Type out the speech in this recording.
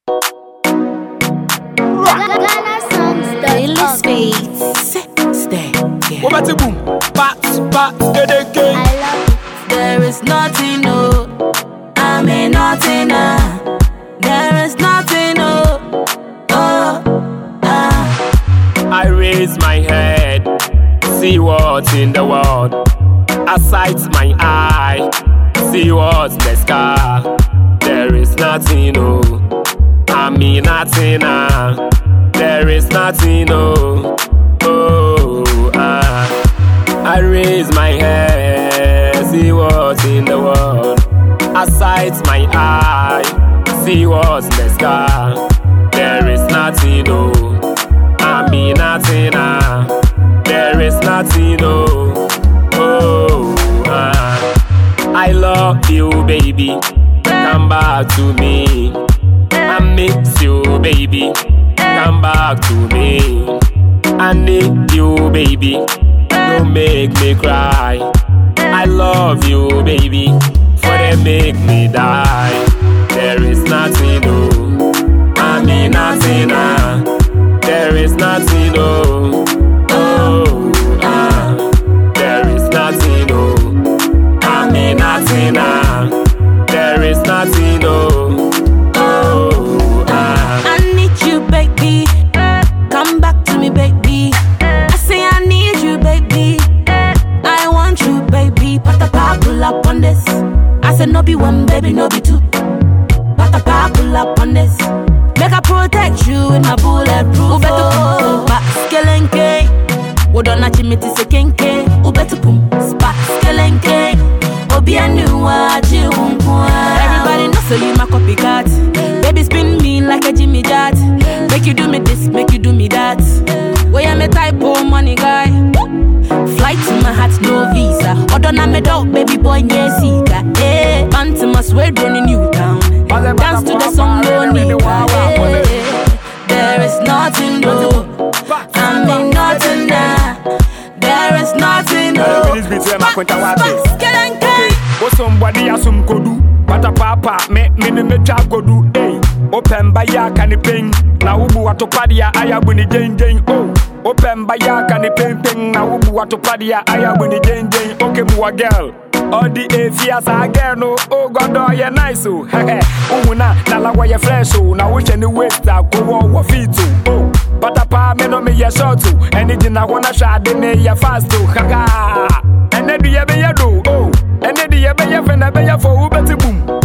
There is nothing, no. I mean nothing, there is nothing, no. I raise my head, see what's in the world. I sight my eye, see what's the sky. There is nothing, no. I mean nothing, there is nothing, no. I raise my head, see what's in the world. I sight my eye, see what's in the sky. There is nothing, no. I mean nothing, there is nothing, no. I love you, baby. Come back to me. I miss you, baby. Come back to me. I need you, baby. Don't make me cry. I love you, baby. For they make me die. There is nothing, no. I mean nothing, there is nothing, no. There is nothing, no. I mean nothing, there is nothing, no. I need you, baby. Come back to me, baby. I say I need you, baby. I want you, baby. Patapa pull up on this. I said no be one, baby, no be two. Patapa pull up on this. Make I protect you in my bulletproof. Ubetu pum spa skelenke. Wodona chimiti se kenke. Ubetu pum spa skelenke. Obi anuwa jiunkwa. Everybody knows so you my copycat. Baby spin me like a Jimmy Jat. Make you do me this, make you do me that. Where I'm a type of money guy. Flight to my heart, no visa. Odona me dog, baby boy, yeah, sika. Eh, Pantimas, we're running you down. Dance to the song, no need. There is nothing, no. I mean nothing, there is nothing, no. Somebody has some kodu, but a papa, me chakodu, eh. Open by ya can ping, now ubu atopadia, I have winnie jane, oh. Open by ya can ping, now ubu atopadia, I have winnie jane, okay, mua girl. All the afias I get no, oh God, oh, you're nice, oh, heh, Umuna, Nala, you're fresh, oh, now which any waste that go over feet, oh. But a pa, me no me ya short to, anything I wanna shot, they may ya fast, oh, haha. And then do you ever do, oh. And then the ever for Uber to boom.